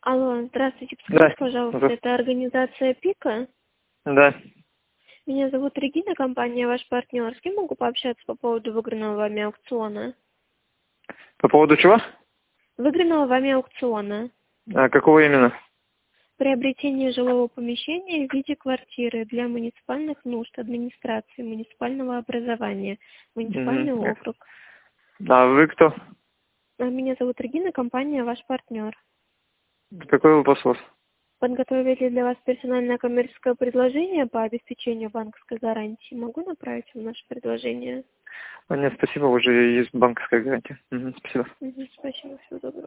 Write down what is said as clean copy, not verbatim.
Алло, здравствуйте, Да. подскажите, пожалуйста, Да. это организация ПИКа? Да. Меня зовут Регина, компания «Ваш партнер». С кем могу пообщаться по поводу выигранного вами аукциона? По поводу чего? Выигранного вами аукциона. А какого именно? Приобретение жилого помещения в виде квартиры для муниципальных нужд администрации, муниципального образования, муниципальный Мгм. округ. А вы кто? Меня зовут Регина, компания «Ваш партнер». Какой вопрос у вас? Подготовили для вас персональное коммерческое предложение по обеспечению банковской гарантии. Могу направить вам наше предложение? Нет, спасибо, уже есть банковская гарантия. Спасибо. Спасибо, всего доброго.